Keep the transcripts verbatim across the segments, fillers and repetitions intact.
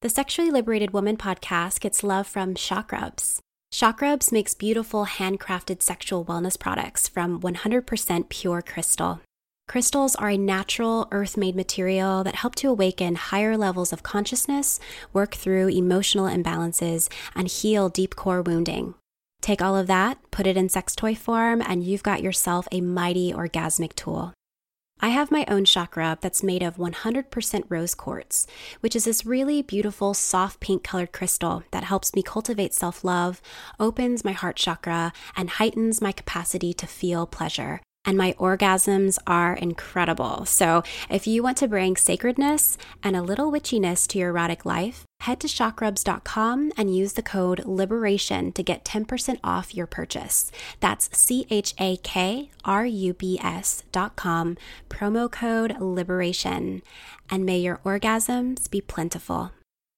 The Sexually Liberated Woman podcast gets love from Shock Rubs. Shock Rubs makes beautiful handcrafted sexual wellness products from one hundred percent pure crystal. Crystals are a natural, earth-made material that help to awaken higher levels of consciousness, work through emotional imbalances, and heal deep core wounding. Take all of that, put it in sex toy form, and you've got yourself a mighty orgasmic tool. I have my own shock rub that's made of one hundred percent rose quartz, which is this really beautiful, soft pink colored crystal that helps me cultivate self-love, opens my heart chakra, and heightens my capacity to feel pleasure. And my orgasms are incredible. So if you want to bring sacredness and a little witchiness to your erotic life, head to shock rubs dot com and use the code LIBERATION to get ten percent off your purchase. That's C H A K R U B S dot com, promo code LIBERATION. And may your orgasms be plentiful.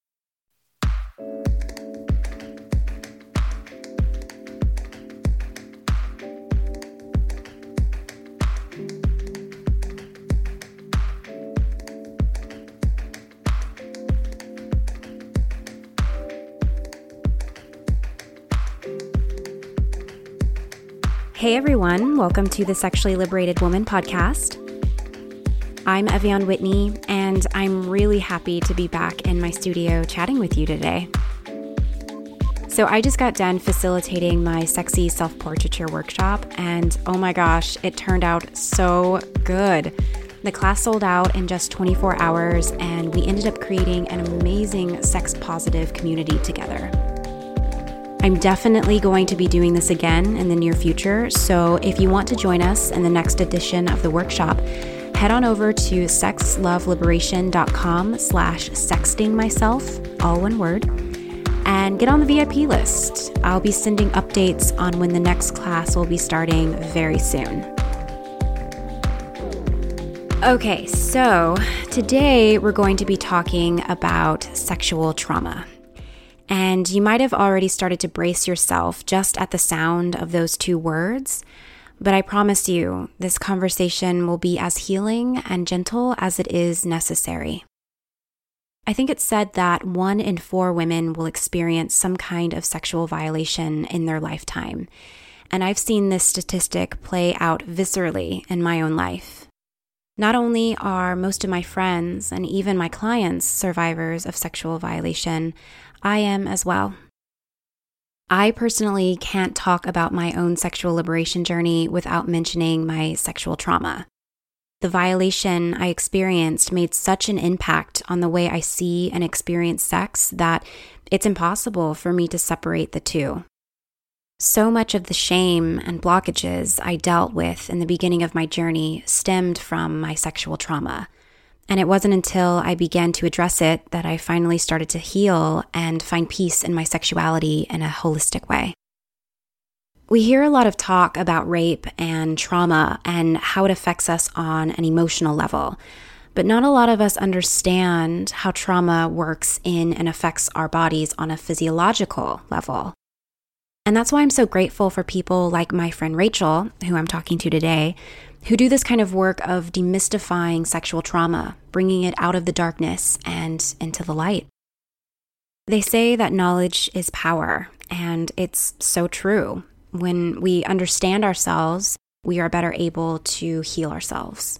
Hey everyone, welcome to the Sexually Liberated Woman podcast. I'm Evian Whitney, and I'm really happy to be back in my studio chatting with you today. So I just got done facilitating my sexy self-portraiture workshop, and oh my gosh, it turned out so good. The class sold out in just twenty-four hours, and we ended up creating an amazing sex-positive community together. I'm definitely going to be doing this again in the near future, so if you want to join us in the next edition of the workshop, head on over to sexloveliberation.com slash sexting myself, all one word, and get on the V I P list. I'll be sending updates on when the next class will be starting very soon. Okay, so today we're going to be talking about sexual trauma. And you might have already started to brace yourself just at the sound of those two words, but I promise you, this conversation will be as healing and gentle as it is necessary. I think it's said that one in four women will experience some kind of sexual violation in their lifetime, and I've seen this statistic play out viscerally in my own life. Not only are most of my friends and even my clients survivors of sexual violation, I am as well. I personally can't talk about my own sexual liberation journey without mentioning my sexual trauma. The violation I experienced made such an impact on the way I see and experience sex that it's impossible for me to separate the two. So much of the shame and blockages I dealt with in the beginning of my journey stemmed from my sexual trauma. And it wasn't until I began to address it that I finally started to heal and find peace in my sexuality in a holistic way. We hear a lot of talk about rape and trauma and how it affects us on an emotional level, but not a lot of us understand how trauma works in and affects our bodies on a physiological level. And that's why I'm so grateful for people like my friend Rachel, who I'm talking to today, who do this kind of work of demystifying sexual trauma, bringing it out of the darkness and into the light. They say that knowledge is power, and it's so true. When we understand ourselves, we are better able to heal ourselves.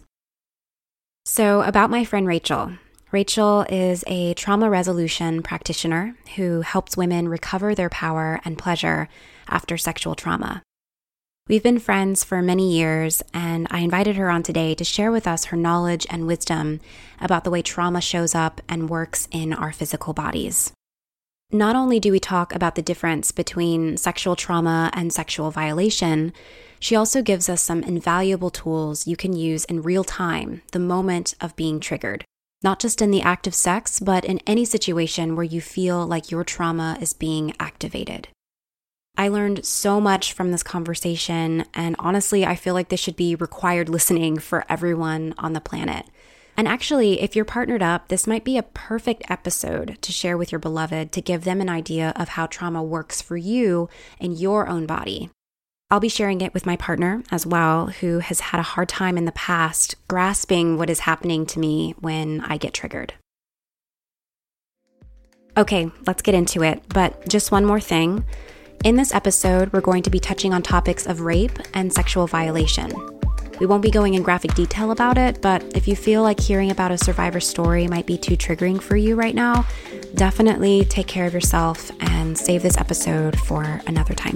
So about my friend Rachel. Rachel is a trauma resolution practitioner who helps women recover their power and pleasure after sexual trauma. We've been friends for many years, and I invited her on today to share with us her knowledge and wisdom about the way trauma shows up and works in our physical bodies. Not only do we talk about the difference between sexual trauma and sexual violation, she also gives us some invaluable tools you can use in real time, the moment of being triggered. Not just in the act of sex, but in any situation where you feel like your trauma is being activated. I learned so much from this conversation, and honestly, I feel like this should be required listening for everyone on the planet. And actually, if you're partnered up, this might be a perfect episode to share with your beloved to give them an idea of how trauma works for you in your own body. I'll be sharing it with my partner as well, who has had a hard time in the past grasping what is happening to me when I get triggered. Okay, let's get into it. But just one more thing. In this episode, we're going to be touching on topics of rape and sexual violation. We won't be going in graphic detail about it, but if you feel like hearing about a survivor story might be too triggering for you right now, definitely take care of yourself and save this episode for another time.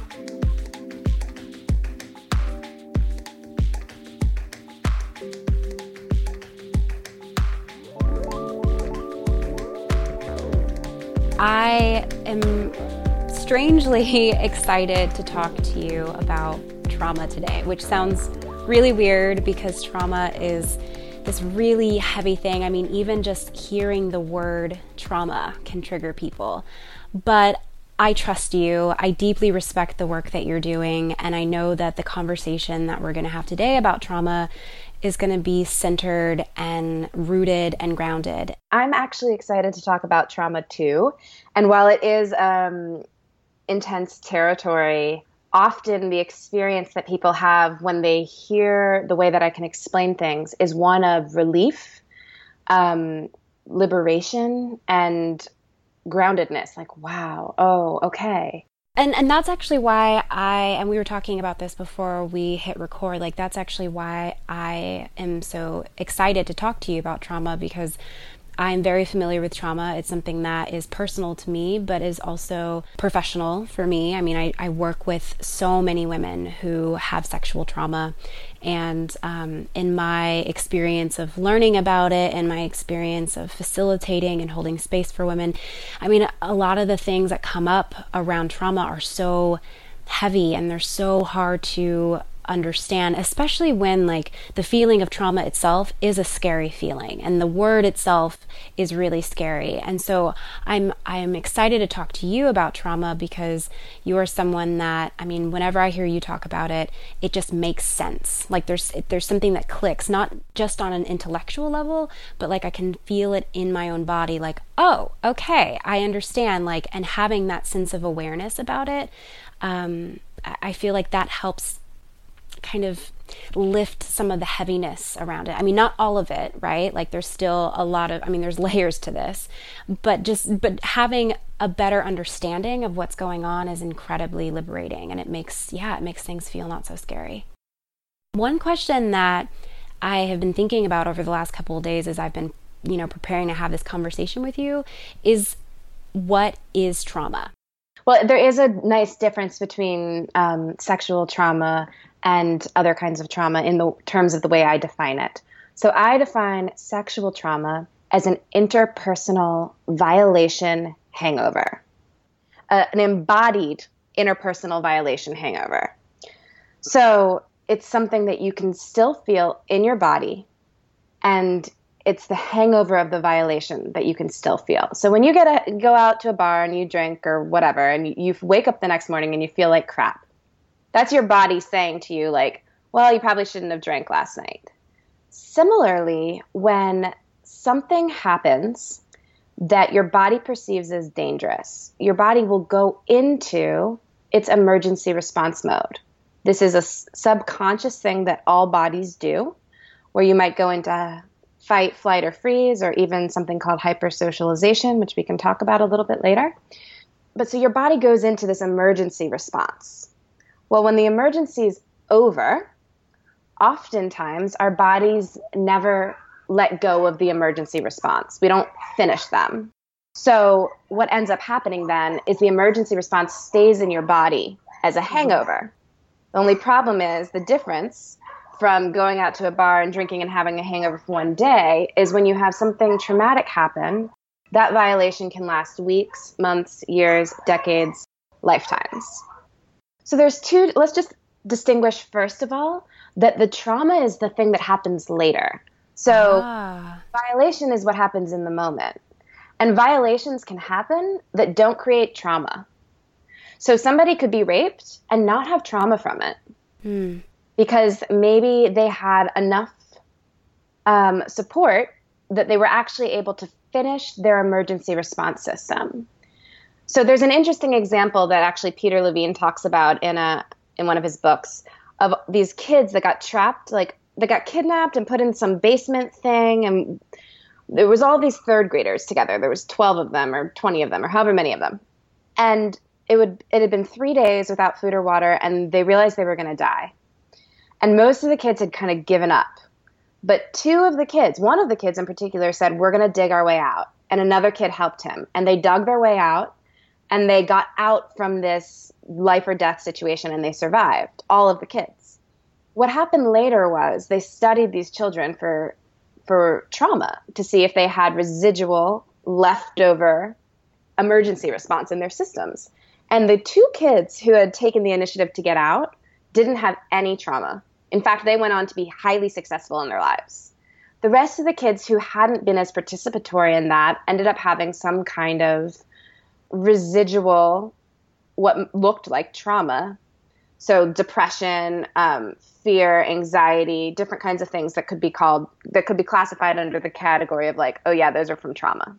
I am strangely excited to talk to you about trauma today, which sounds really weird because trauma is this really heavy thing. I mean, even just hearing the word trauma can trigger people. But I trust you. I deeply respect the work that you're doing. And I know that the conversation that we're going to have today about trauma is going to be centered and rooted and grounded. I'm actually excited to talk about trauma too. And while it is um, intense territory, often the experience that people have when they hear the way that I can explain things is one of relief, um, liberation, and groundedness. Like, wow, oh, okay. And and that's actually why I, and we were talking about this before we hit record, like that's actually why I am so excited to talk to you about trauma, because I'm very familiar with trauma. It's something that is personal to me, but is also professional for me. I mean, I, I work with so many women who have sexual trauma. And um, in my experience of learning about it and my experience of facilitating and holding space for women, I mean, a lot of the things that come up around trauma are so heavy and they're so hard to understand, especially when like the feeling of trauma itself is a scary feeling and the word itself is really scary. And so I'm I'm excited to talk to you about trauma because you are someone that, I mean, whenever I hear you talk about it, it just makes sense. Like there's there's something that clicks, not just on an intellectual level, but like I can feel it in my own body, like, oh, okay, I understand. Like, and having that sense of awareness about it, um, I feel like that helps kind of lift some of the heaviness around it. I mean, not all of it, right? Like there's still a lot of, I mean, there's layers to this, but just, but having a better understanding of what's going on is incredibly liberating. And it makes, yeah, it makes things feel not so scary. One question that I have been thinking about over the last couple of days as I've been, you know, preparing to have this conversation with you is, what is trauma? Well, there is a nice difference between um, sexual trauma and other kinds of trauma in the terms of the way I define it. So I define sexual trauma as an interpersonal violation hangover, uh, an embodied interpersonal violation hangover. So it's something that you can still feel in your body, and it's the hangover of the violation that you can still feel. So when you get a, go out to a bar and you drink or whatever, and you, you wake up the next morning and you feel like crap, that's your body saying to you like, well, you probably shouldn't have drank last night. Similarly, when something happens that your body perceives as dangerous, your body will go into its emergency response mode. This is a s- subconscious thing that all bodies do, where you might go into fight, flight, or freeze, or even something called hypersocialization, which we can talk about a little bit later. But so your body goes into this emergency response. Well, when the emergency is over, oftentimes our bodies never let go of the emergency response. We don't finish them. So what ends up happening then is the emergency response stays in your body as a hangover. The only problem is the difference from going out to a bar and drinking and having a hangover for one day is when you have something traumatic happen, that violation can last weeks, months, years, decades, lifetimes. So there's two, let's just distinguish first of all, that the trauma is the thing that happens later. So ah. Violation is what happens in the moment. And violations can happen that don't create trauma. So somebody could be raped and not have trauma from it. Hmm. Because maybe they had enough um, support that they were actually able to finish their emergency response system. So there's an interesting example that actually Peter Levine talks about in a in one of his books of these kids that got trapped, like they got kidnapped and put in some basement thing and There was all these third graders together. There was twelve of them or twenty of them or however many of them. And it would it had been three days without food or water, and they realized they were going to die. And most of the kids had kind of given up. But two of the kids, one of the kids in particular, said, we're going to dig our way out. And another kid helped him. And they dug their way out, and they got out from this life or death situation, and they survived, all of the kids. What happened later was they studied these children for for trauma to see if they had residual leftover emergency response in their systems. And the two kids who had taken the initiative to get out didn't have any trauma. In fact, they went on to be highly successful in their lives. The rest of the kids who hadn't been as participatory in that ended up having some kind of residual, what looked like trauma. So depression, um, fear, anxiety, different kinds of things that could be called, that could be classified under the category of like, oh yeah, those are from trauma.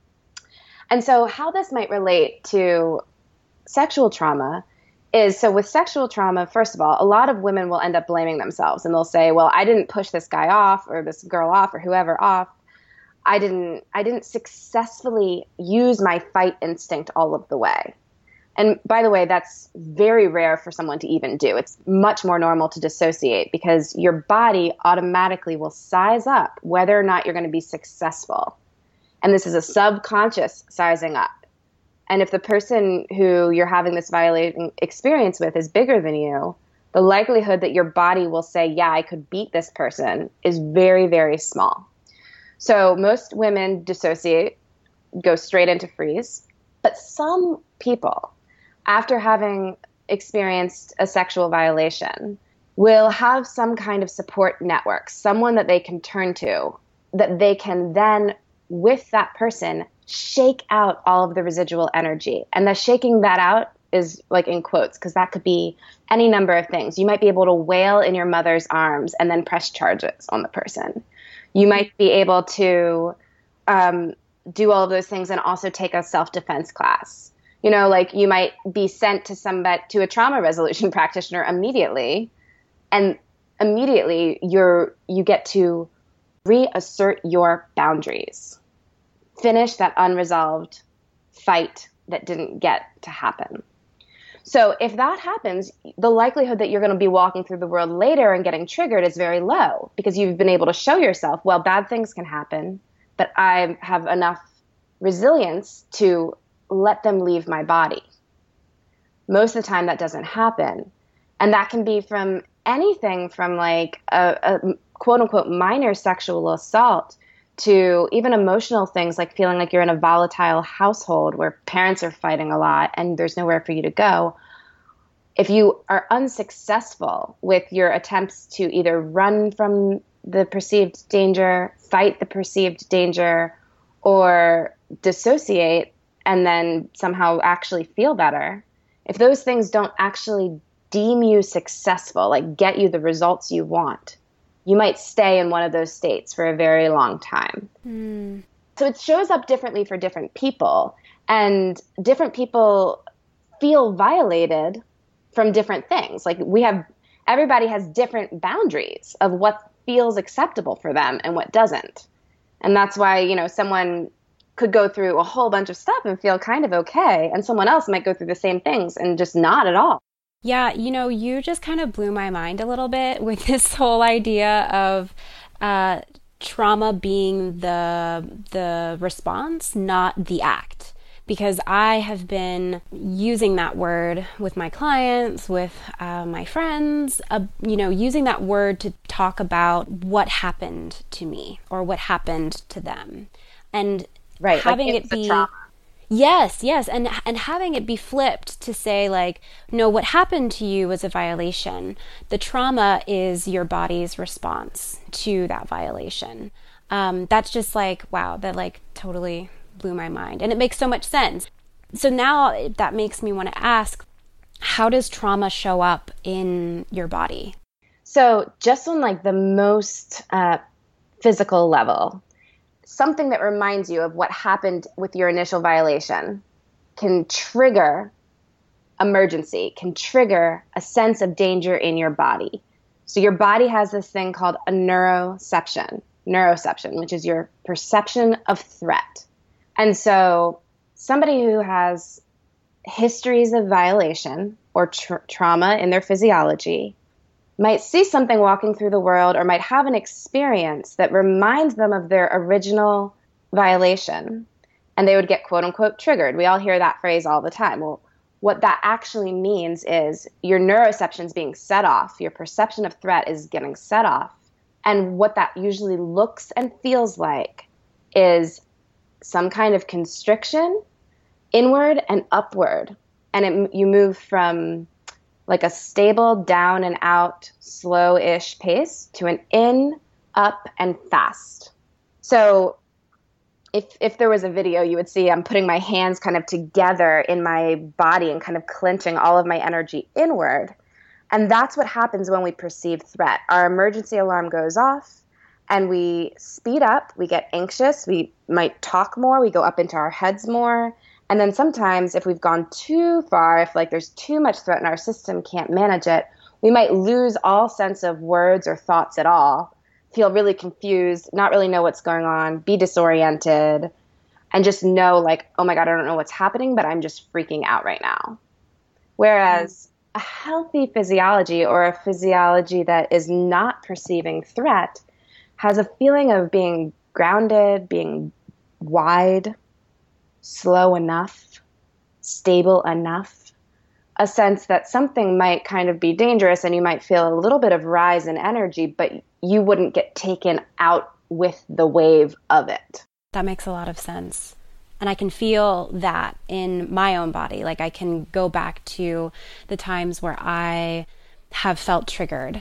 And so how this might relate to sexual trauma is, so with sexual trauma, first of all, a lot of women will end up blaming themselves, and they'll say, well, I didn't push this guy off or this girl off or whoever off. I didn't, I didn't successfully use my fight instinct all of the way. And by the way, that's very rare for someone to even do. It's much more normal to dissociate because your body automatically will size up whether or not you're going to be successful. And this is a subconscious sizing up. And if the person who you're having this violating experience with is bigger than you, the likelihood that your body will say, yeah, I could beat this person is very, very small. So most women dissociate, go straight into freeze. But some people, after having experienced a sexual violation, will have some kind of support network, someone that they can turn to, that they can then, with that person, shake out all of the residual energy. And the shaking that out is like in quotes, because that could be any number of things. You might be able to wail in your mother's arms and then press charges on the person. You might be able to um, do all of those things and also take a self-defense class. You know, like you might be sent to somebody, to a trauma resolution practitioner immediately, and immediately you're you get to reassert your boundaries. Finish that unresolved fight that didn't get to happen. So if that happens, the likelihood that you're going to be walking through the world later and getting triggered is very low because you've been able to show yourself, well, bad things can happen, but I have enough resilience to let them leave my body. Most of the time that doesn't happen. And that can be from anything from like a, a quote unquote minor sexual assault to even emotional things like feeling like you're in a volatile household where parents are fighting a lot and there's nowhere for you to go. If you are unsuccessful with your attempts to either run from the perceived danger, fight the perceived danger, or dissociate and then somehow actually feel better, if those things don't actually deem you successful, like get you the results you want, you might stay in one of those states for a very long time. Mm. So it shows up differently for different people, and different people feel violated from different things. Like we have, everybody has different boundaries of what feels acceptable for them and what doesn't. And that's why, you know, someone could go through a whole bunch of stuff and feel kind of okay, and someone else might go through the same things and just not at all. Yeah, you know, you just kind of blew my mind a little bit with this whole idea of uh, trauma being the the response, not the act. Because I have been using that word with my clients, with uh, my friends, uh, you know, using that word to talk about what happened to me or what happened to them. And right, having like it be... trauma. Yes, yes, and and having it be flipped to say like, no, what happened to you was a violation. The trauma is your body's response to that violation. Um, that's just like, wow, that like totally blew my mind. And it makes so much sense. So now that makes me want to ask, how does trauma show up in your body? So just on like the most uh, physical level, something that reminds you of what happened with your initial violation can trigger emergency, can trigger a sense of danger in your body. So your body has this thing called a neuroception. neuroception, which is your perception of threat. And so somebody who has histories of violation or tra- trauma in their physiology might see something walking through the world or might have an experience that reminds them of their original violation, and they would get quote unquote triggered. We all hear that phrase all the time. Well, what that actually means is your neuroception is being set off. Your perception of threat is getting set off. And what that usually looks and feels like is some kind of constriction, inward and upward. And it, you move from like a stable down and out, slow-ish pace to an in, up, and fast. So if if there was a video, you would see I'm putting my hands kind of together in my body and kind of clenching all of my energy inward. And that's what happens when we perceive threat. Our emergency alarm goes off and we speed up, we get anxious, we might talk more, we go up into our heads more. And then sometimes if we've gone too far, if like there's too much threat and our system can't manage it, we might lose all sense of words or thoughts at all, feel really confused, not really know what's going on, be disoriented, and just know like, oh my God, I don't know what's happening, but I'm just freaking out right now. Whereas a healthy physiology, or a physiology that is not perceiving threat, has a feeling of being grounded, being wide, slow enough, stable enough, a sense that something might kind of be dangerous and you might feel a little bit of rise in energy, but you wouldn't get taken out with the wave of it. That makes a lot of sense. And I can feel that in my own body. Like I can go back to the times where I have felt triggered,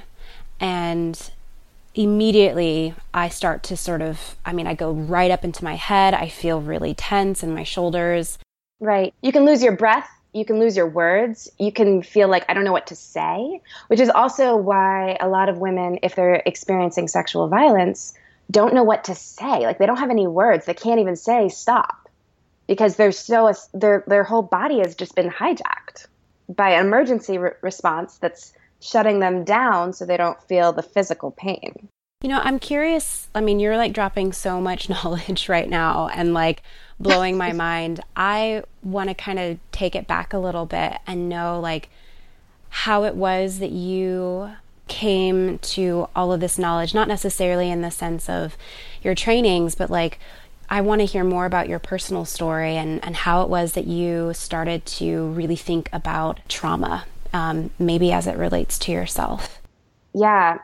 and immediately I start to sort of, I mean, I go right up into my head. I feel really tense in my shoulders. Right. You can lose your breath. You can lose your words. You can feel like, I don't know what to say, which is also why a lot of women, if they're experiencing sexual violence, don't know what to say. Like they don't have any words. They can't even say stop because they're so, their, their whole body has just been hijacked by an emergency re- response that's shutting them down so they don't feel the physical pain. You know, I'm curious. I mean, you're like dropping so much knowledge right now and like blowing my mind. I want to kind of take it back a little bit and know like how it was that you came to all of this knowledge, not necessarily in the sense of your trainings, but like I want to hear more about your personal story and, and how it was that you started to really think about trauma, um, maybe as it relates to yourself. Yeah.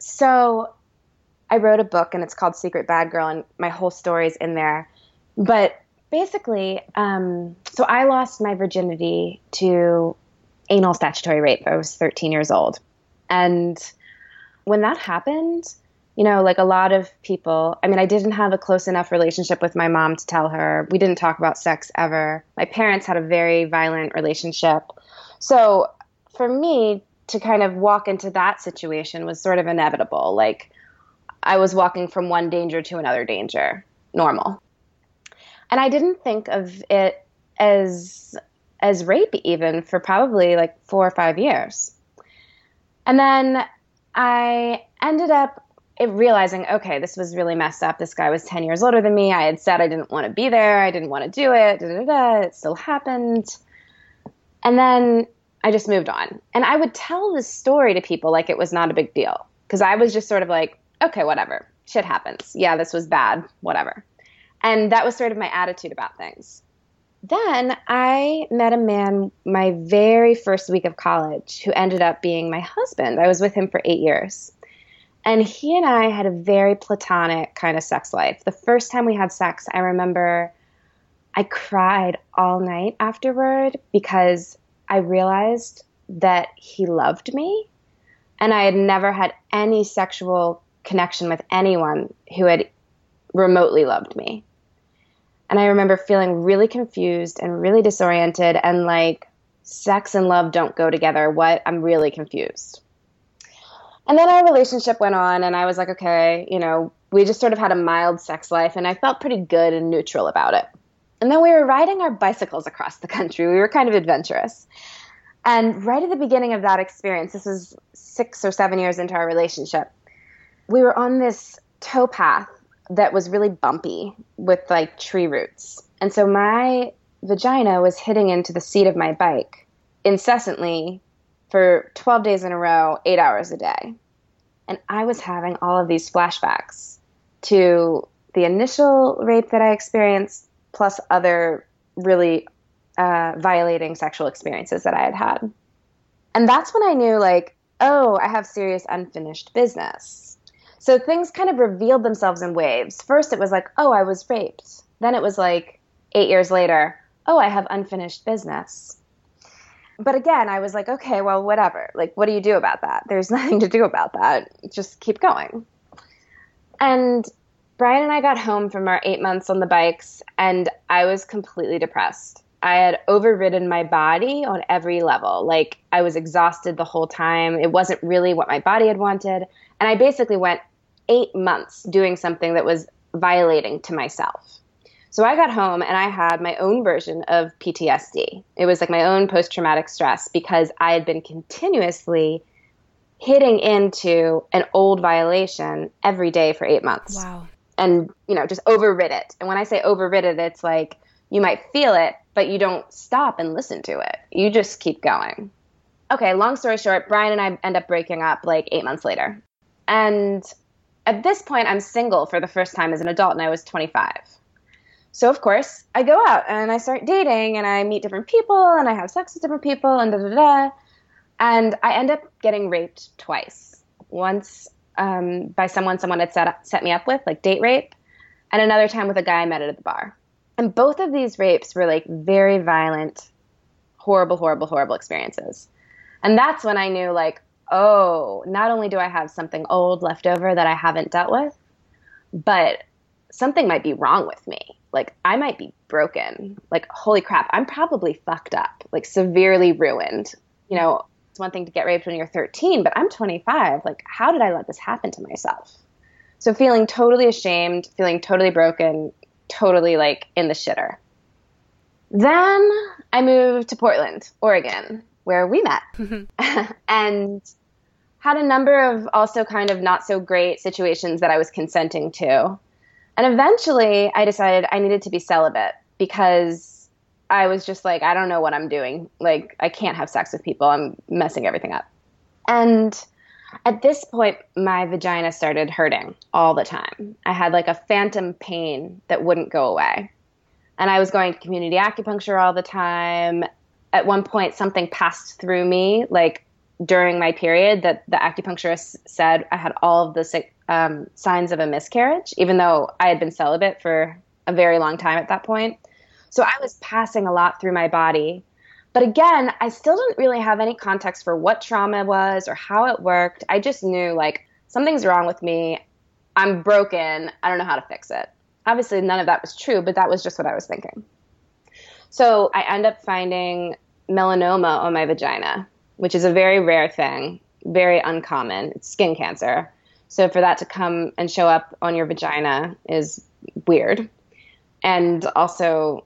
So I wrote a book and it's called Secret Bad Girl, and my whole story's in there. But basically, um, so I lost my virginity to anal statutory rape. I was thirteen years old. And when that happened, you know, like a lot of people, I mean, I didn't have a close enough relationship with my mom to tell her. We didn't talk about sex ever. My parents had a very violent relationship. So for me to kind of walk into that situation was sort of inevitable. Like I was walking from one danger to another danger, normal. And I didn't think of it as as rape even for probably like four or five years. And then I ended up realizing, okay, this was really messed up. This guy was ten years older than me. I had said I didn't want to be there. I didn't want to do it. Da, da, da. It still happened. And then I just moved on. And I would tell this story to people like it was not a big deal. Because I was just sort of like, okay, whatever. Shit happens. Yeah, this was bad. Whatever. And that was sort of my attitude about things. Then I met a man my very first week of college who ended up being my husband. I was with him for eight years. And he and I had a very platonic kind of sex life. The first time we had sex, I remember I cried all night afterward because I realized that he loved me. And I had never had any sexual connection with anyone who had remotely loved me. And I remember feeling really confused and really disoriented and like sex and love don't go together. What? I'm really confused. And then our relationship went on and I was like, okay, you know, we just sort of had a mild sex life and I felt pretty good and neutral about it. And then we were riding our bicycles across the country. We were kind of adventurous. And right at the beginning of that experience, this was six or seven years into our relationship, we were on this towpath that was really bumpy with like tree roots. And so my vagina was hitting into the seat of my bike incessantly for twelve days in a row, eight hours a day. And I was having all of these flashbacks to the initial rape that I experienced, plus other really uh, violating sexual experiences that I had had. And that's when I knew, like, oh, I have serious unfinished business. So things kind of revealed themselves in waves. First, it was like, oh, I was raped. Then it was like, eight years later, oh, I have unfinished business. But again, I was like, okay, well, whatever. Like, what do you do about that? There's nothing to do about that. Just keep going. And Brian and I got home from our eight months on the bikes, and I was completely depressed. I had overridden my body on every level. Like, I was exhausted the whole time. It wasn't really what my body had wanted. And I basically went eight months doing something that was violating to myself. So I got home and I had my own version of P T S D. It was like my own post-traumatic stress because I had been continuously hitting into an old violation every day for eight months. Wow. And, you know, just overrid it. And when I say overrid it, it's like you might feel it, but you don't stop and listen to it. You just keep going. Okay, long story short, Brian and I end up breaking up like eight months later. And at this point, I'm single for the first time as an adult, and I was twenty-five. So, of course, I go out and I start dating and I meet different people and I have sex with different people and da da da. And I end up getting raped twice. Once um, by someone someone had set, up, set me up with, like date rape, and another time with a guy I met at the bar. And both of these rapes were like very violent, horrible, horrible, horrible experiences. And that's when I knew, like, oh, not only do I have something old left over that I haven't dealt with, but something might be wrong with me. Like, I might be broken. Like, holy crap, I'm probably fucked up, like severely ruined. You know, it's one thing to get raped when you're thirteen, but I'm twenty-five. Like, how did I let this happen to myself? So feeling totally ashamed, feeling totally broken, totally like in the shitter. Then I moved to Portland, Oregon, where we met and had a number of also kind of not so great situations that I was consenting to. And eventually I decided I needed to be celibate because I was just like, I don't know what I'm doing. Like, I can't have sex with people. I'm messing everything up. And at this point, my vagina started hurting all the time. I had like a phantom pain that wouldn't go away. And I was going to community acupuncture all the time. At one point, something passed through me, like during my period, that the acupuncturist said I had all of the um, signs of a miscarriage, even though I had been celibate for a very long time at that point. So I was passing a lot through my body. But again, I still didn't really have any context for what trauma was or how it worked. I just knew, like, something's wrong with me. I'm broken. I don't know how to fix it. Obviously, none of that was true, but that was just what I was thinking. So I end up finding melanoma on my vagina, which is a very rare thing, very uncommon. It's skin cancer. So for that to come and show up on your vagina is weird. And also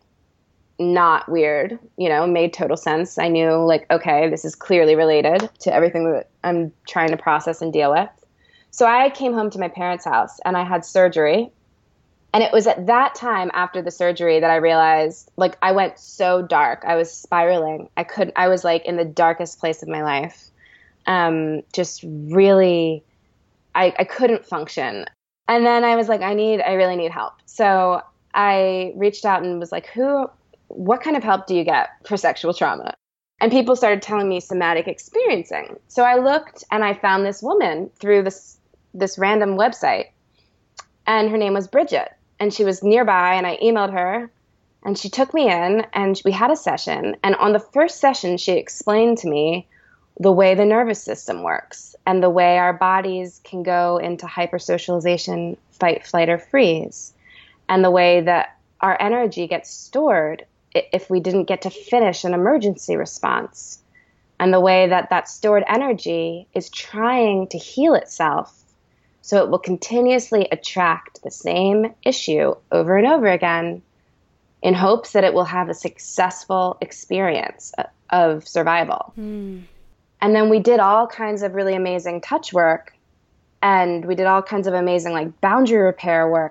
not weird, you know, made total sense. I knew, like, okay, this is clearly related to everything that I'm trying to process and deal with. So I came home to my parents' house and I had surgery. And it was at that time after the surgery that I realized, like, I went so dark. I was spiraling. I couldn't, I was like in the darkest place of my life. Um, just really, I, I couldn't function. And then I was like, I need, I really need help. So I reached out and was like, who, what kind of help do you get for sexual trauma? And people started telling me somatic experiencing. So I looked and I found this woman through this, this random website, and her name was Bridget. And she was nearby, and I emailed her, and she took me in, and we had a session. And on the first session, she explained to me the way the nervous system works and the way our bodies can go into hypersocialization, fight, flight, or freeze, and the way that our energy gets stored if we didn't get to finish an emergency response, and the way that that stored energy is trying to heal itself so it will continuously attract the same issue over and over again in hopes that it will have a successful experience of survival. Mm. And then we did all kinds of really amazing touch work, and we did all kinds of amazing like boundary repair work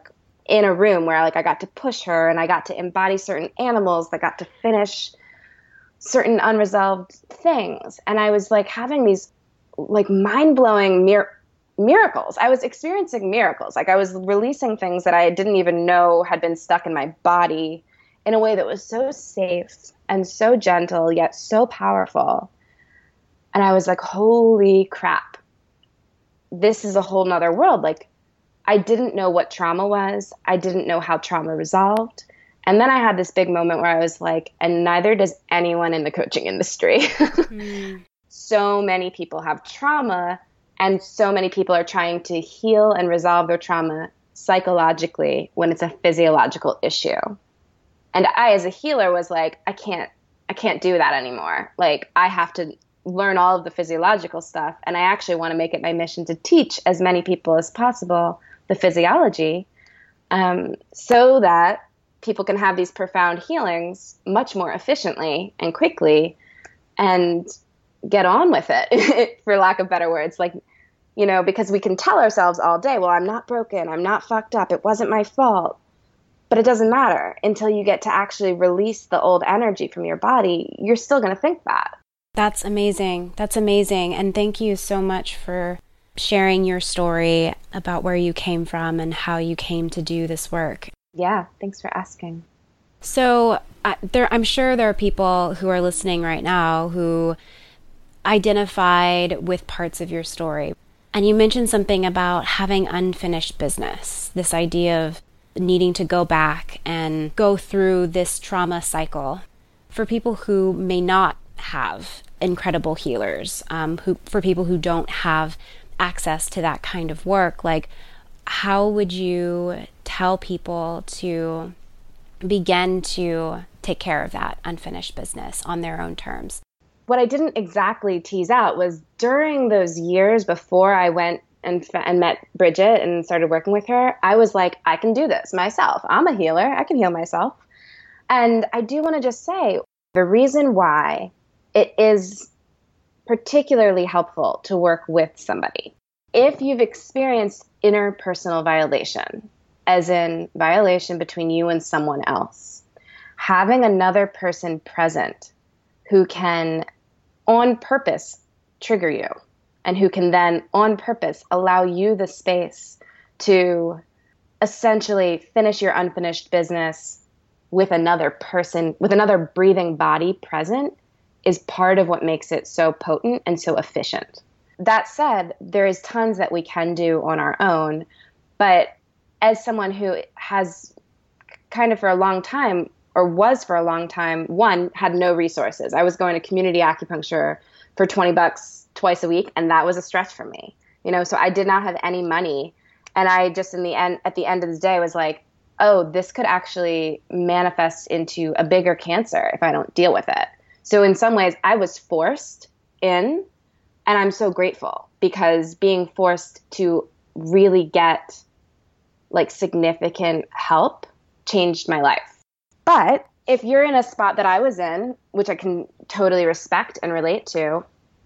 in a room where like I got to push her and I got to embody certain animals that got to finish certain unresolved things. And I was like having these like mind-blowing mir- miracles. I was experiencing miracles. Like I was releasing things that I didn't even know had been stuck in my body in a way that was so safe and so gentle, yet so powerful. And I was like, holy crap, this is a whole nother world. Like I didn't know what trauma was. I didn't know how trauma resolved. And then I had this big moment where I was like, and neither does anyone in the coaching industry. Mm. So many people have trauma, and so many people are trying to heal and resolve their trauma psychologically when it's a physiological issue. And I, as a healer, was like, I can't, I can't do that anymore. Like, I have to learn all of the physiological stuff. And I actually want to make it my mission to teach as many people as possible the physiology, um, so that people can have these profound healings much more efficiently and quickly and get on with it, for lack of better words. Like, you know, because we can tell ourselves all day, well, I'm not broken, I'm not fucked up, it wasn't my fault. But it doesn't matter until you get to actually release the old energy from your body. You're still going to think that. That's amazing. That's amazing. And thank you so much for sharing your story about where you came from and how you came to do this work. Yeah, thanks for asking. So uh, there, I'm sure there are people who are listening right now who identified with parts of your story. And you mentioned something about having unfinished business, this idea of needing to go back and go through this trauma cycle. For people who may not have incredible healers, um, who for people who don't have access to that kind of work, like, how would you tell people to begin to take care of that unfinished business on their own terms? What I didn't exactly tease out was during those years before I went and, and met Bridget and started working with her, I was like, I can do this myself. I'm a healer. I can heal myself. And I do want to just say the reason why it is particularly helpful to work with somebody. If you've experienced interpersonal violation, as in violation between you and someone else, having another person present who can on purpose trigger you and who can then on purpose allow you the space to essentially finish your unfinished business with another person, with another breathing body present, is part of what makes it so potent and so efficient. That said, there is tons that we can do on our own, but as someone who has kind of for a long time, or was for a long time, one, had no resources. I was going to community acupuncture for twenty bucks twice a week, and that was a stretch for me. You know, so I did not have any money. And I just in the end, at the end of the day was like, oh, this could actually manifest into a bigger cancer if I don't deal with it. So in some ways I was forced in, and I'm so grateful, because being forced to really get like significant help changed my life. But if you're in a spot that I was in, which I can totally respect and relate to,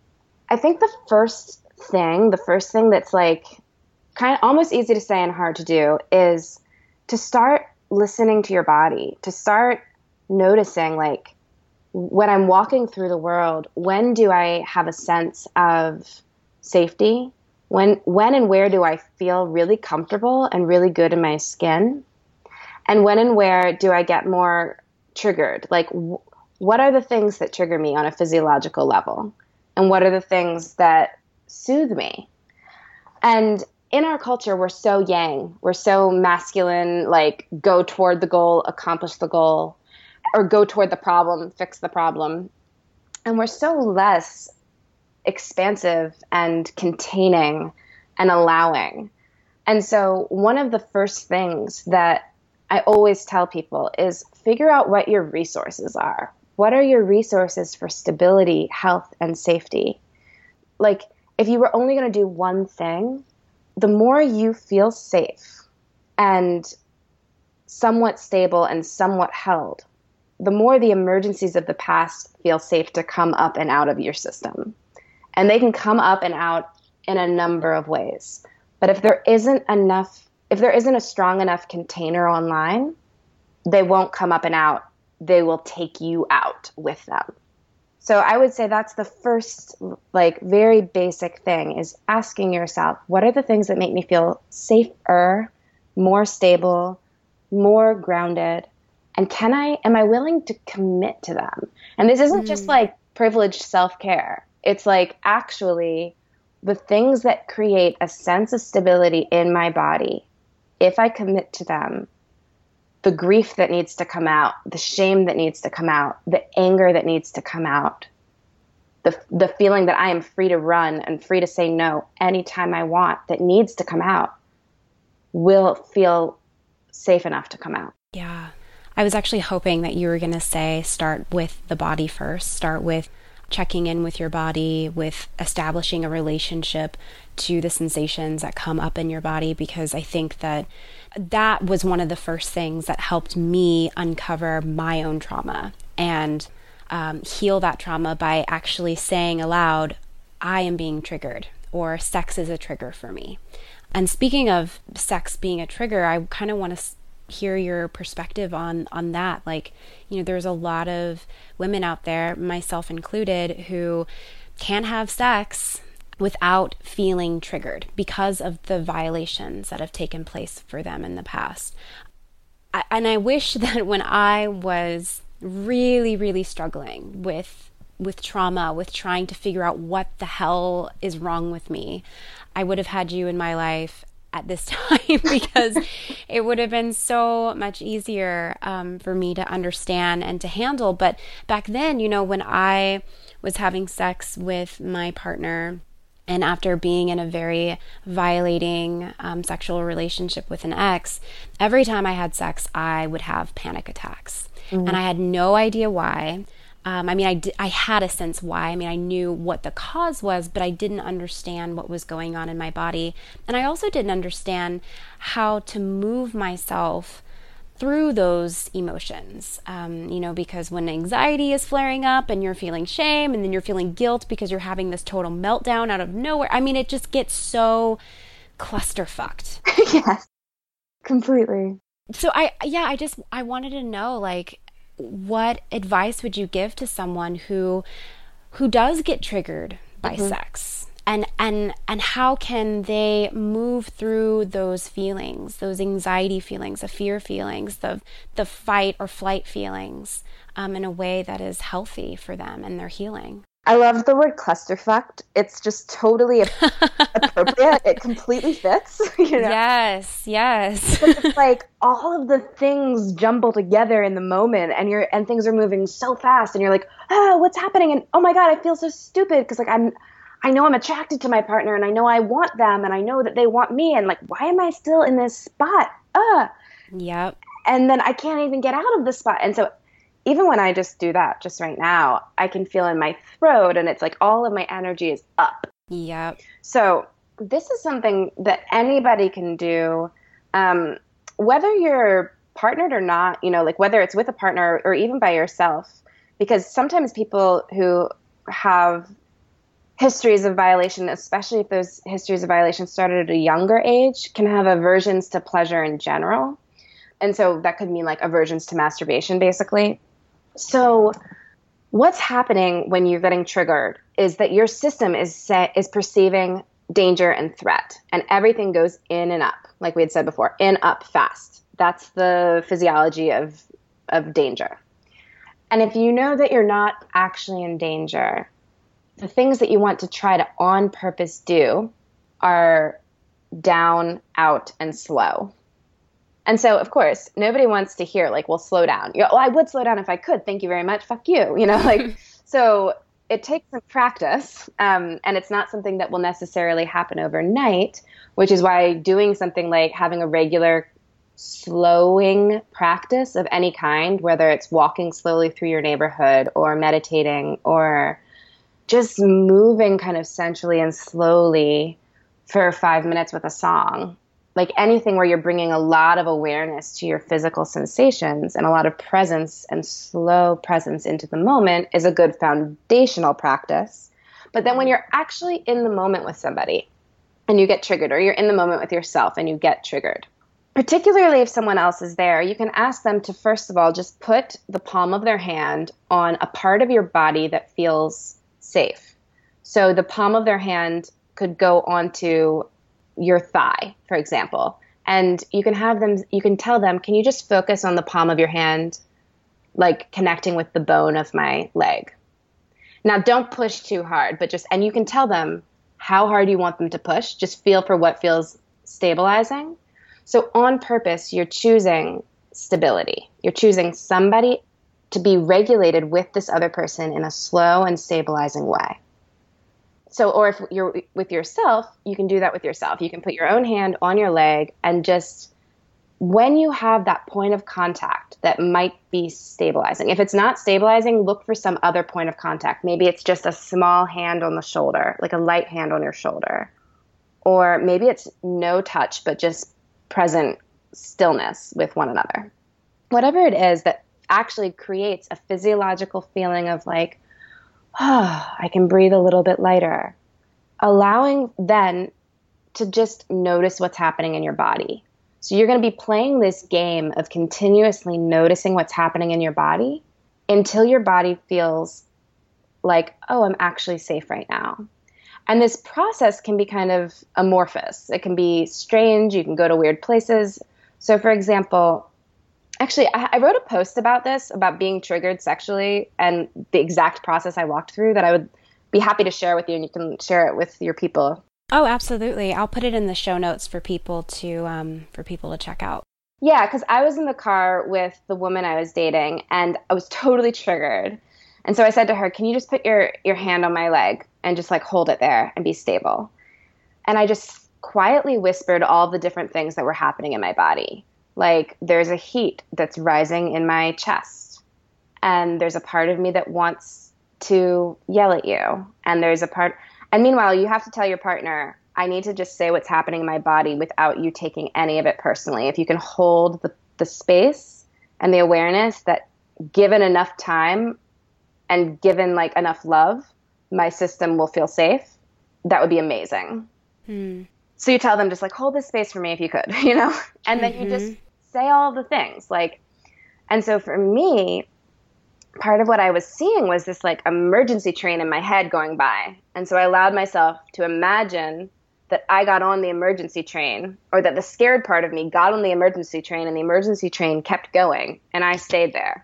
I think the first thing, the first thing that's like kind of almost easy to say and hard to do is to start listening to your body, to start noticing, like, when I'm walking through the world, when do I have a sense of safety? When, when and where do I feel really comfortable and really good in my skin? And when and where do I get more triggered? Like, w- what are the things that trigger me on a physiological level? And what are the things that soothe me? And in our culture, we're so yang. We're so masculine, like, go toward the goal, accomplish the goal, or go toward the problem, fix the problem. And we're so less expansive and containing and allowing. And so one of the first things that I always tell people is figure out what your resources are. What are your resources for stability, health, and safety? Like, if you were only going to do one thing, the more you feel safe and somewhat stable and somewhat held, the more the emergencies of the past feel safe to come up and out of your system. And they can come up and out in a number of ways. But if there isn't enough if there isn't a strong enough container online, they won't come up and out. They will take you out with them. So I would say that's the first, like, very basic thing, is asking yourself, what are the things that make me feel safer, more stable, more grounded? And can I, am I willing to commit to them? And this isn't mm. just like privileged self-care. It's like actually the things that create a sense of stability in my body. If I commit to them, the grief that needs to come out, the shame that needs to come out, the anger that needs to come out, the the feeling that I am free to run and free to say no anytime I want, that needs to come out, will feel safe enough to come out. Yeah. I was actually hoping that you were going to say start with the body first, start with checking in with your body, with establishing a relationship to the sensations that come up in your body, because I think that that was one of the first things that helped me uncover my own trauma and um, heal that trauma by actually saying aloud, I am being triggered, or sex is a trigger for me. And speaking of sex being a trigger, I kind of want to hear your perspective on on that. Like, you know, there's a lot of women out there, myself included, who can have sex without feeling triggered because of the violations that have taken place for them in the past. I, and I wish that when I was really, really struggling with with trauma, with trying to figure out what the hell is wrong with me, I would have had you in my life at this time, because it would have been so much easier um, for me to understand and to handle. But back then, you know, when I was having sex with my partner, and after being in a very violating um, sexual relationship with an ex, every time I had sex, I would have panic attacks. Mm-hmm. And I had no idea why. Um, I mean, I, d- I had a sense why. I mean, I knew what the cause was, but I didn't understand what was going on in my body. And I also didn't understand how to move myself through those emotions, um, you know, because when anxiety is flaring up and you're feeling shame and then you're feeling guilt because you're having this total meltdown out of nowhere, I mean, it just gets so clusterfucked. Yes, completely. So I, yeah, I just, I wanted to know, like, what advice would you give to someone who who does get triggered by mm-hmm. sex, and and and how can they move through those feelings, those anxiety feelings, the fear feelings, the the fight or flight feelings, um, in a way that is healthy for them and their healing? I love the word clusterfucked. It's just totally appropriate. It completely fits. You know? Yes, yes. It's like all of the things jumble together in the moment, and you're and things are moving so fast, and you're like, oh, what's happening? And oh my God, I feel so stupid because like I'm, I know I'm attracted to my partner, and I know I want them, and I know that they want me, and like, why am I still in this spot? Uh. Yep. And then I can't even get out of the spot, and so. Even when I just do that, just right now, I can feel in my throat, and it's like all of my energy is up. Yep. So this is something that anybody can do, um, whether you're partnered or not, you know, like whether it's with a partner or even by yourself, because sometimes people who have histories of violation, especially if those histories of violation started at a younger age, can have aversions to pleasure in general. And so that could mean like aversions to masturbation, basically. So what's happening when you're getting triggered is that your system is set, is perceiving danger and threat, and everything goes in and up, like we had said before, in, up, fast. That's the physiology of, of danger. And if you know that you're not actually in danger, the things that you want to try to on purpose do are down, out, and slow. And so, of course, nobody wants to hear, like, well, slow down. You know, well, I would slow down if I could. Thank you very much. Fuck you. You know, like, so it takes some practice, um, and it's not something that will necessarily happen overnight, which is why doing something like having a regular slowing practice of any kind, whether it's walking slowly through your neighborhood or meditating or just moving kind of sensually and slowly for five minutes with a song, like anything where you're bringing a lot of awareness to your physical sensations and a lot of presence and slow presence into the moment is a good foundational practice. But then when you're actually in the moment with somebody and you get triggered, or you're in the moment with yourself and you get triggered, particularly if someone else is there, you can ask them to, first of all, just put the palm of their hand on a part of your body that feels safe. So the palm of their hand could go onto your thigh, for example. And you can have them, you can tell them, can you just focus on the palm of your hand, like connecting with the bone of my leg? Now, don't push too hard, but just, and you can tell them how hard you want them to push. Just feel for what feels stabilizing. So on purpose, you're choosing stability. You're choosing somebody to be regulated with this other person in a slow and stabilizing way. So, or if you're with yourself, you can do that with yourself. You can put your own hand on your leg and just, when you have that point of contact that might be stabilizing. If it's not stabilizing, look for some other point of contact. Maybe it's just a small hand on the shoulder, like a light hand on your shoulder. Or maybe it's no touch, but just present stillness with one another. Whatever it is that actually creates a physiological feeling of like, oh, I can breathe a little bit lighter. Allowing then to just notice what's happening in your body. So you're going to be playing this game of continuously noticing what's happening in your body until your body feels like, oh, I'm actually safe right now. And this process can be kind of amorphous. It can be strange. You can go to weird places. So for example, actually, I, I wrote a post about this, about being triggered sexually and the exact process I walked through that I would be happy to share with you, and you can share it with your people. Oh, absolutely. I'll put it in the show notes for people to um, for people to check out. Yeah, because I was in the car with the woman I was dating, and I was totally triggered. And so I said to her, can you just put your, your hand on my leg and just like hold it there and be stable? And I just quietly whispered all the different things that were happening in my body. Like there's a heat that's rising in my chest. And there's a part of me that wants to yell at you. And there's a part, and meanwhile, you have to tell your partner, I need to just say what's happening in my body without you taking any of it personally. If you can hold the, the space and the awareness that given enough time and given like enough love, my system will feel safe, that would be amazing. Hmm. So you tell them just like, hold this space for me if you could, you know? And then mm-hmm. you just say all the things like, and so for me, part of what I was seeing was this like emergency train in my head going by. And so I allowed myself to imagine that I got on the emergency train, or that the scared part of me got on the emergency train and the emergency train kept going and I stayed there.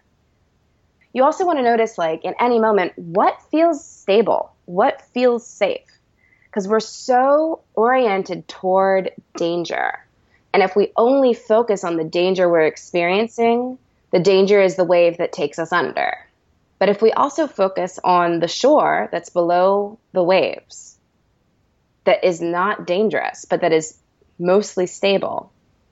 You also want to notice, like, in any moment, what feels stable? What feels safe? Because we're so oriented toward danger. And if we only focus on the danger we're experiencing, the danger is the wave that takes us under. But if we also focus on the shore that's below the waves, that is not dangerous, but that is mostly stable,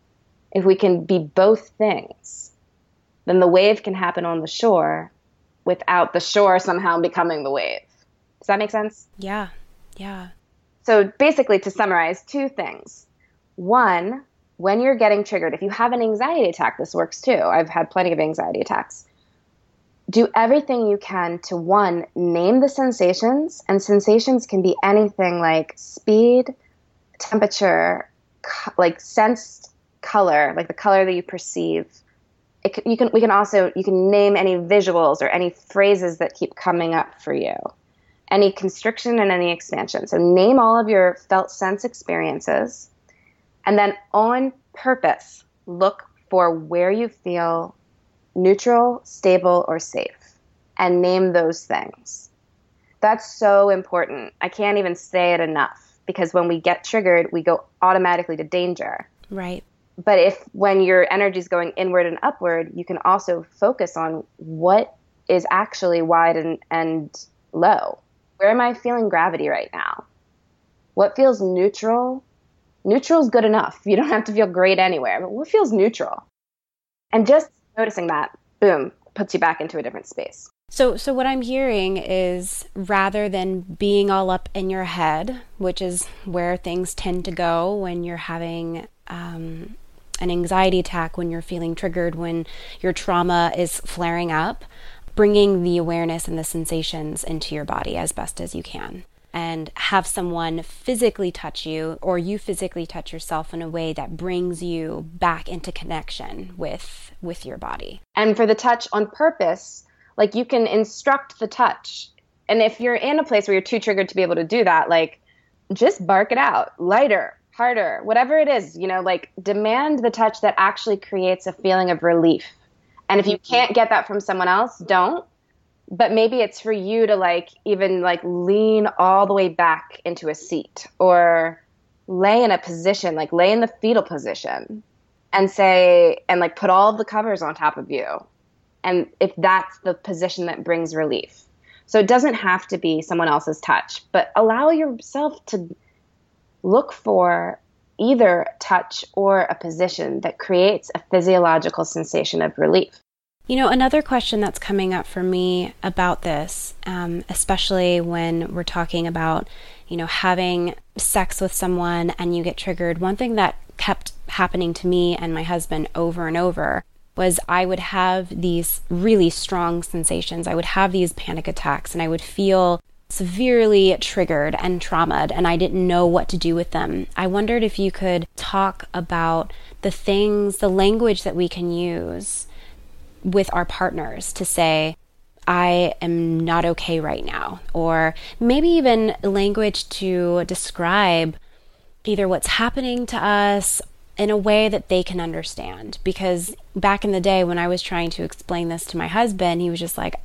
if we can be both things, then the wave can happen on the shore without the shore somehow becoming the wave. Does that make sense? Yeah, yeah. So basically, to summarize, two things. One, when you're getting triggered, if you have an anxiety attack, this works too. I've had plenty of anxiety attacks. Do everything you can to, one, name the sensations, and sensations can be anything like speed, temperature, co- like sensed color, like the color that you perceive. It, you can, we can also, you can name any visuals or any phrases that keep coming up for you, any constriction and any expansion. So name all of your felt sense experiences, and then on purpose, look for where you feel neutral, stable, or safe, and name those things. That's so important. I can't even say it enough, because when we get triggered, we go automatically to danger. Right. But if when your energy is going inward and upward, you can also focus on what is actually wide and, and low. Where am I feeling gravity right now? What feels neutral? Neutral is good enough. You don't have to feel great anywhere, but what feels neutral? And just noticing that, boom, puts you back into a different space. So so what I'm hearing is, rather than being all up in your head, which is where things tend to go when you're having um, an anxiety attack, when you're feeling triggered, when your trauma is flaring up, bringing the awareness and the sensations into your body as best as you can. and have someone physically touch you, or you physically touch yourself in a way that brings you back into connection with with your body. And for the touch on purpose, like you can instruct the touch. And if you're in a place where you're too triggered to be able to do that, like just bark it out, lighter, harder, whatever it is, you know, like demand the touch that actually creates a feeling of relief. And if you can't get that from someone else, don't. But maybe it's for you to like even like lean all the way back into a seat or lay in a position, like lay in the fetal position and say, and like put all the covers on top of you. And if that's the position that brings relief. So it doesn't have to be someone else's touch, but allow yourself to look for either touch or a position that creates a physiological sensation of relief. You know, another question that's coming up for me about this, um, especially when we're talking about, you know, having sex with someone and you get triggered, one thing that kept happening to me and my husband over and over was I would have these really strong sensations. I would have these panic attacks and I would feel severely triggered and traumatized, and I didn't know what to do with them. I wondered if you could talk about the things, the language that we can use with our partners to say, I am not okay right now, or maybe even language to describe either what's happening to us in a way that they can understand. Because back in the day when I was trying to explain this to my husband, he was just like,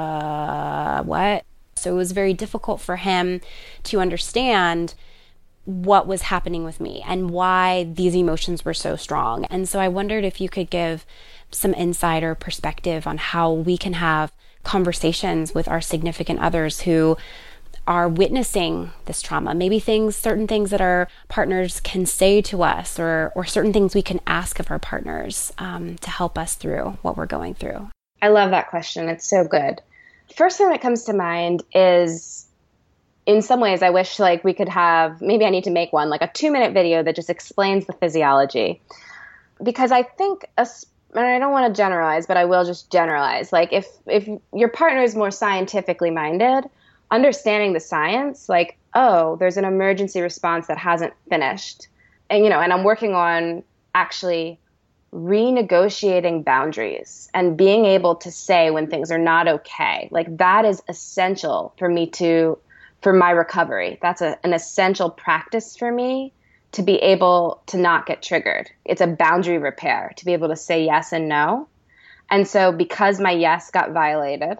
uh, what? So it was very difficult for him to understand what was happening with me and why these emotions were so strong. And so I wondered if you could give some insight or perspective on how we can have conversations with our significant others who are witnessing this trauma, maybe things, certain things that our partners can say to us, or or certain things we can ask of our partners um, to help us through what we're going through. I love that question. It's so good. First thing that comes to mind is, in some ways, I wish like we could have, maybe I need to make one, like a two minute video that just explains the physiology. Because I think, a, and I don't want to generalize, but I will just generalize. Like if, if your partner is more scientifically minded, understanding the science, like, oh, there's an emergency response that hasn't finished. And, you know, and I'm working on actually renegotiating boundaries and being able to say when things are not okay. Like that is essential for me to, for my recovery. That's a, an essential practice for me to be able to not get triggered. It's a boundary repair to be able to say yes and no. And so because my yes got violated,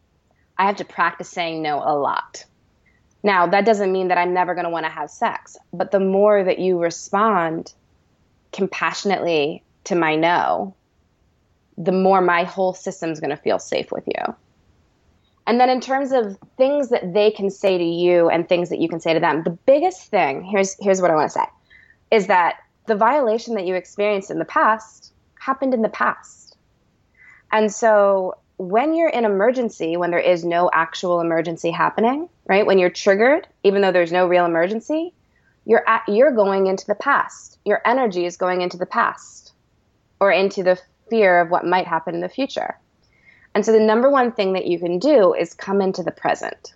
I have to practice saying no a lot. Now, that doesn't mean that I'm never going to want to have sex, but the more that you respond compassionately to my no, the more my whole system's going to feel safe with you. And then in terms of things that they can say to you and things that you can say to them, the biggest thing, here's here's what I want to say, is that the violation that you experienced in the past happened in the past. And so when you're in emergency, when there is no actual emergency happening, right? When you're triggered, even though there's no real emergency, you're at, you're going into the past. Your energy is going into the past or into the fear of what might happen in the future. And so the number one thing that you can do is come into the present.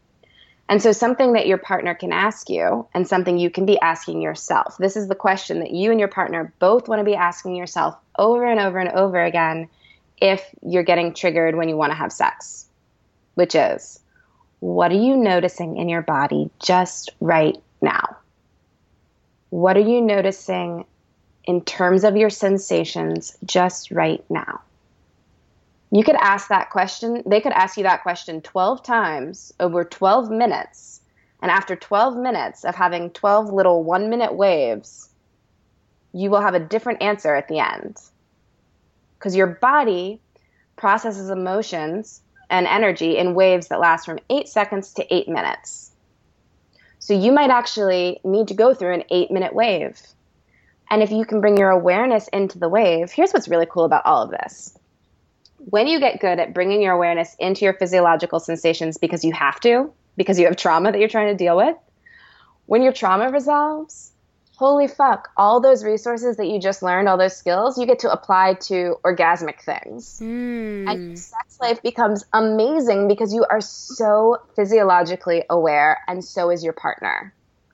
And so something that your partner can ask you and something you can be asking yourself. This is the question that you and your partner both want to be asking yourself over and over and over again if you're getting triggered when you want to have sex, which is, what are you noticing in your body just right now? What are you noticing in terms of your sensations just right now? You could ask that question. They could ask you that question twelve times over twelve minutes. And after twelve minutes of having twelve little one minute waves, you will have a different answer at the end. Because your body processes emotions and energy in waves that last from eight seconds to eight minutes. So you might actually need to go through an eight minute wave. And if you can bring your awareness into the wave, here's what's really cool about all of this. When you get good at bringing your awareness into your physiological sensations because you have to, because you have trauma that you're trying to deal with, when your trauma resolves, holy fuck, all those resources that you just learned, all those skills, you get to apply to orgasmic things. Mm. And your sex life becomes amazing because you are so physiologically aware, and so is your partner.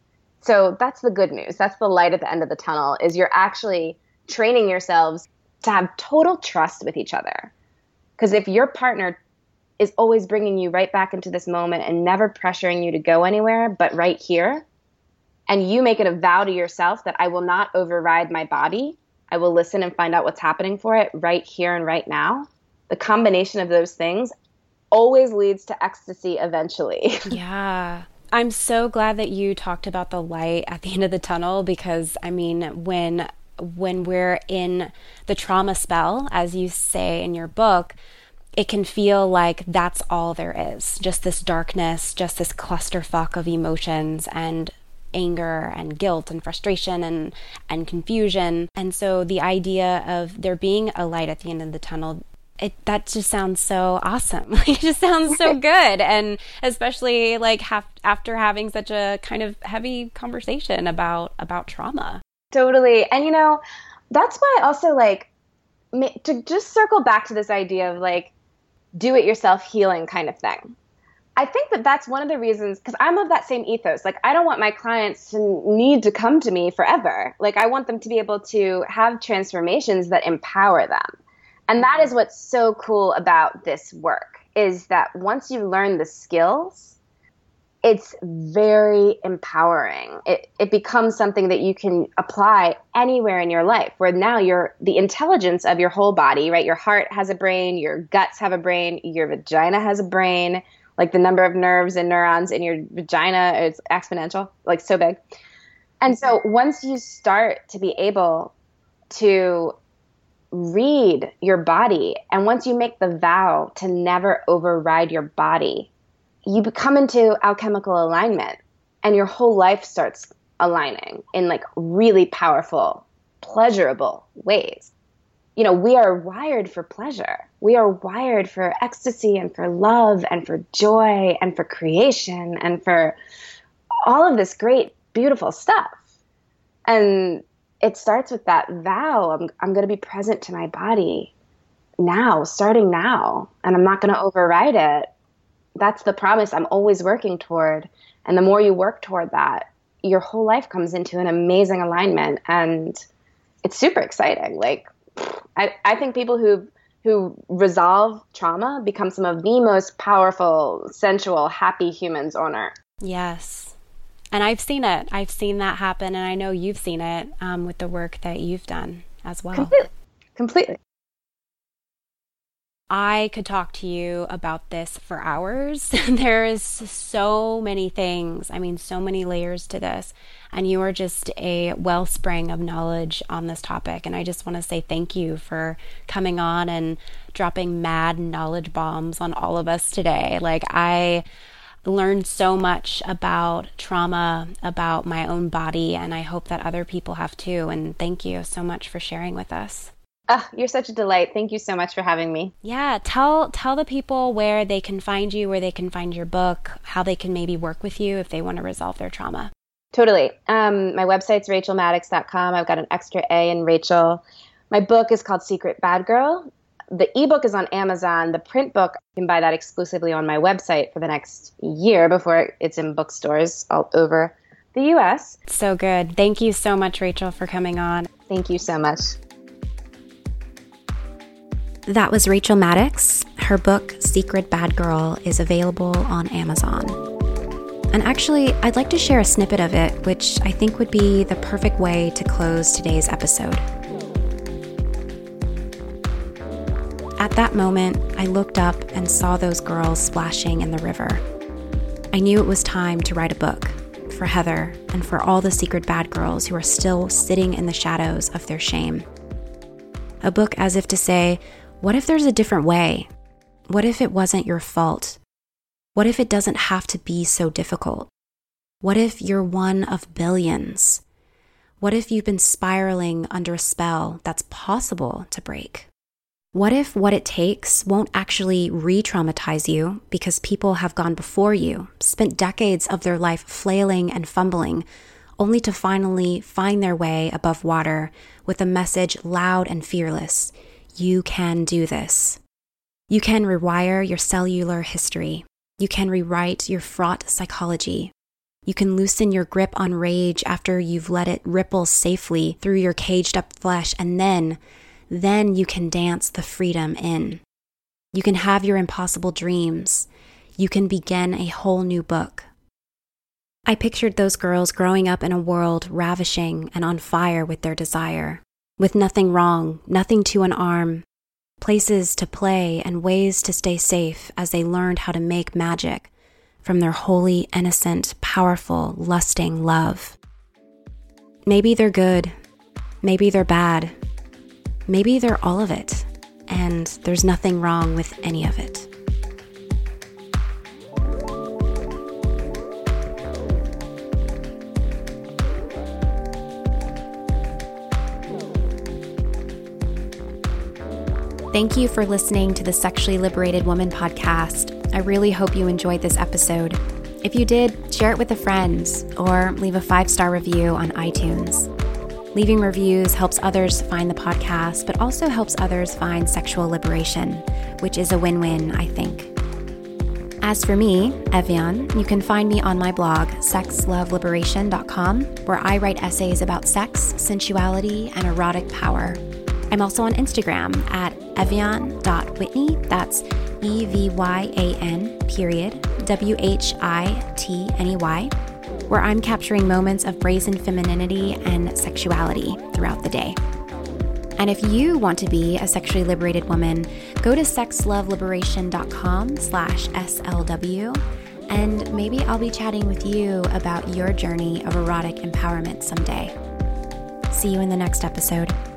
So that's the good news. That's the light at the end of the tunnel, is you're actually training yourselves to have total trust with each other. Because if your partner is always bringing you right back into this moment and never pressuring you to go anywhere but right here, and you make it a vow to yourself that I will not override my body, I will listen and find out what's happening for it right here and right now, the combination of those things always leads to ecstasy eventually. Yeah. I'm so glad that you talked about the light at the end of the tunnel, because I mean, when when we're in the trauma spell, as you say in your book, it can feel like that's all there is. Just this darkness, just this clusterfuck of emotions and anger and guilt and frustration and, and confusion. And so the idea of there being a light at the end of the tunnel, it that just sounds so awesome. It just sounds so good. And especially like have, after having such a kind of heavy conversation about about trauma. Totally. And you know, that's why also like to just circle back to this idea of like do it yourself healing kind of thing. I think that that's one of the reasons, because I'm of that same ethos. Like, I don't want my clients to need to come to me forever. Like, I want them to be able to have transformations that empower them. And that is what's so cool about this work, is that once you learn the skills, it's very empowering. It it becomes something that you can apply anywhere in your life, where now you're the intelligence of your whole body, right? Your heart has a brain, your guts have a brain, your vagina has a brain. Like the number of nerves and neurons in your vagina is exponential, like so big. And so once you start to be able to read your body, and once you make the vow to never override your body, you come into alchemical alignment, and your whole life starts aligning in like really powerful, pleasurable ways. You know, we are wired for pleasure. We are wired for ecstasy and for love and for joy and for creation and for all of this great, beautiful stuff. And it starts with that vow. I'm, I'm going to be present to my body now, starting now, and I'm not going to override it. That's the promise I'm always working toward. And the more you work toward that, your whole life comes into an amazing alignment, and it's super exciting. Like, I, I think people who who resolve trauma become some of the most powerful, sensual, happy humans on earth. Yes. And I've seen it. I've seen that happen. And I know you've seen it um, with the work that you've done as well. Completely. Completely. I could talk to you about this for hours. There's so many things. I mean, so many layers to this. And you are just a wellspring of knowledge on this topic. And I just want to say thank you for coming on and dropping mad knowledge bombs on all of us today. Like, I learned so much about trauma, about my own body, and I hope that other people have too. And thank you so much for sharing with us. Oh, you're such a delight. Thank you so much for having me. Yeah, tell tell the people where they can find you, where they can find your book, how they can maybe work with you if they want to resolve their trauma. Totally. Um, my website's rachel maddox dot com. I've got an extra A in Rachel. My book is called Secret Bad Girl. The ebook is on Amazon. The print book, you can buy that exclusively on my website for the next year before it's in bookstores all over the U S. So good. Thank you so much, Rachel, for coming on. Thank you so much. That was Rachel Maddox. Her book, Secret Bad Girl, is available on Amazon. And actually, I'd like to share a snippet of it, which I think would be the perfect way to close today's episode. At that moment, I looked up and saw those girls splashing in the river. I knew it was time to write a book for Heather and for all the secret bad girls who are still sitting in the shadows of their shame. A book as if to say, what if there's a different way? What if it wasn't your fault? What if it doesn't have to be so difficult? What if you're one of billions? What if you've been spiraling under a spell that's possible to break? What if what it takes won't actually re-traumatize you because people have gone before you, spent decades of their life flailing and fumbling, only to finally find their way above water with a message loud and fearless. You can do this. You can rewire your cellular history. You can rewrite your fraught psychology. You can loosen your grip on rage after you've let it ripple safely through your caged up flesh, and then, then you can dance the freedom in. You can have your impossible dreams. You can begin a whole new book. I pictured those girls growing up in a world ravishing and on fire with their desire, with nothing wrong, nothing to an arm, places to play and ways to stay safe as they learned how to make magic from their holy, innocent, powerful, lusting love. Maybe they're good. Maybe they're bad. Maybe they're all of it, and there's nothing wrong with any of it. Thank you for listening to the Sexually Liberated Woman podcast. I really hope you enjoyed this episode. If you did, share it with a friend or leave a five-star review on iTunes. Leaving reviews helps others find the podcast, but also helps others find sexual liberation, which is a win-win, I think. As for me, Evian, you can find me on my blog, sex love liberation dot com, where I write essays about sex, sensuality, and erotic power. I'm also on Instagram at evian dot whitney, that's E V Y A N period, W H I T N E Y, where I'm capturing moments of brazen femininity and sexuality throughout the day. And if you want to be a sexually liberated woman, go to sex love liberation dot com slash S L W, and maybe I'll be chatting with you about your journey of erotic empowerment someday. See you in the next episode.